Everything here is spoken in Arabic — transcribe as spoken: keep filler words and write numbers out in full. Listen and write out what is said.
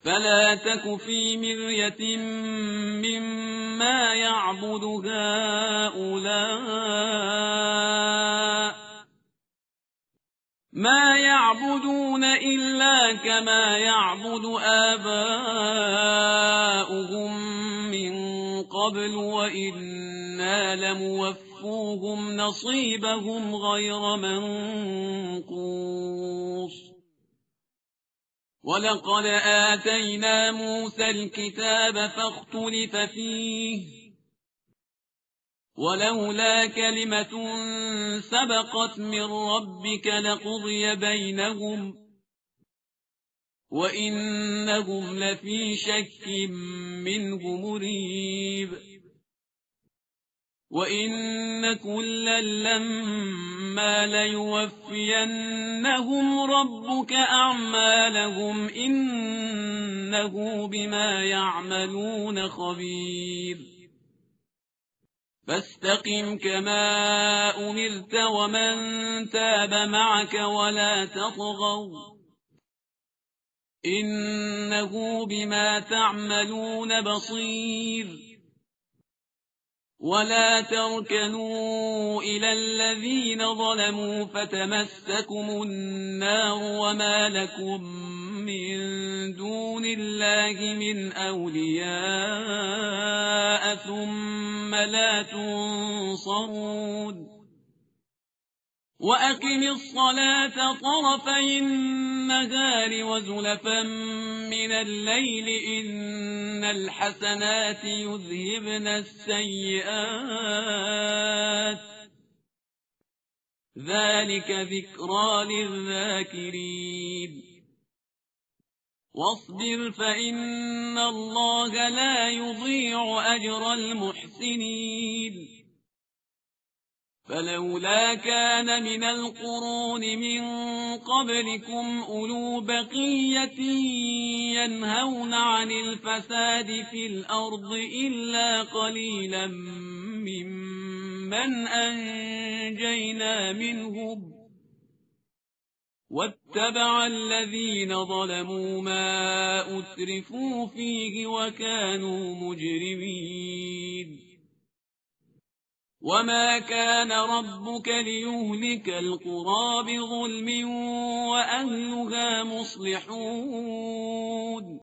فلا تك في مرية مما يعبد هؤلاء ما يعبدون إلا كما يعبد آباؤهم من قبل وإنا لموفوهم نصيبهم غير منقوص ولقد آتينا موسى الكتاب فاختلف فيه ولولا كلمة سبقت من ربك لقضي بينهم وإنهم لفي شك منه مريب وإن كلا لما ليوفينهم ربك أعمالهم إنه بما يعملون خبير فاستقم كما أمرت ومن تاب معك ولا تطغوا إنه بما تعملون بصير ولا تركنوا إلى الذين ظلموا فتمسكم النار وما لكم من دون الله من أولياء ثم لا تنصرون وأقم الصلاة طرفي النهار وزلفا من الليل إن الحسنات يذهبن السيئات ذلك ذكرى للذاكرين واصبر فإن الله لا يضيع أجر المحسنين فلولا كان من القرون من قبلكم أولو بقية ينهون عن الفساد في الأرض إلا قليلا ممن أنجينا منهم واتبع الذين ظلموا ما أترفوا فيه وكانوا مجرمين وما كان ربك ليهلك القرى بظلم وأهلها مصلحون